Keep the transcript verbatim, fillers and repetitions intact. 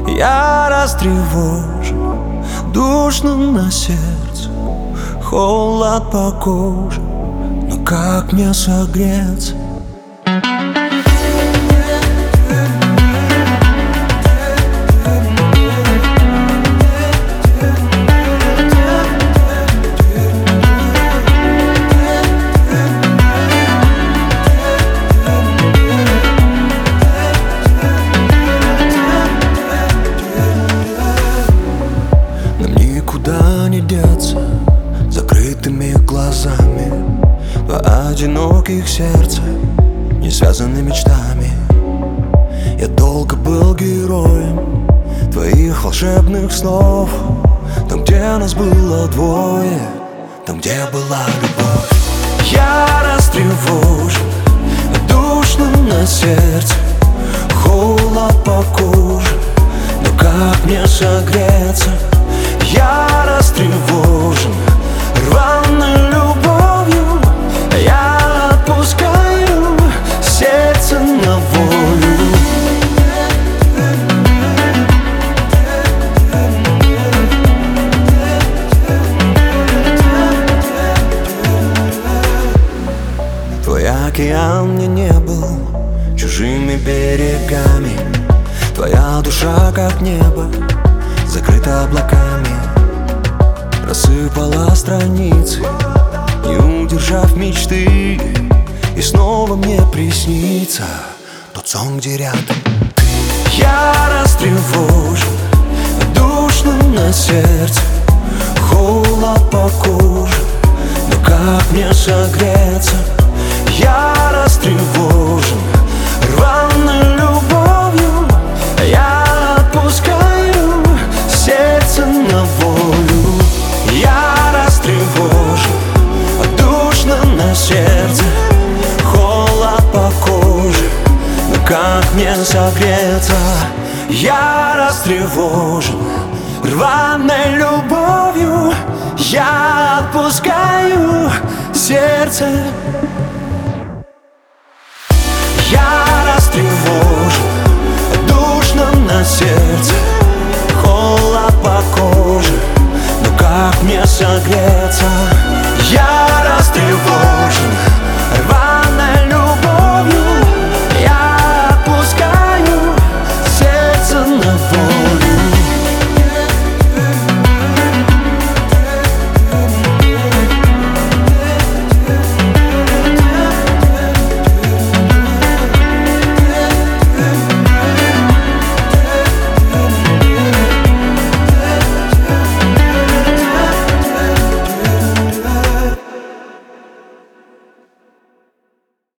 Я растревожен, душно на сердце, холод по коже, но как мне согреться? Никуда не деться закрытыми глазами, два одиноких сердца, не связаны мечтами. Я долго был героем твоих волшебных снов, там, где нас было двое, там, где была любовь. Я растревожен, душно на сердце, холод по коже, но как мне согреться? Я растревожен, рваной любовью, я отпускаю сердце на волю. Твой океан мне не был чужими берегами, твоя душа как небо закрыта облаками. Рассыпала страницы, не удержав мечты, и снова мне приснится тот сон, где рядом ты. Я растревожен, душно на сердце, холод по коже, но как мне согреться? Я растревожен, рваной любовью, я отпускаю сердце на волю. Я растревожен, душно на сердце, холод по коже, но как мне согреться? Я растревожен, рваной любовью, я отпускаю сердце. Я растревожен,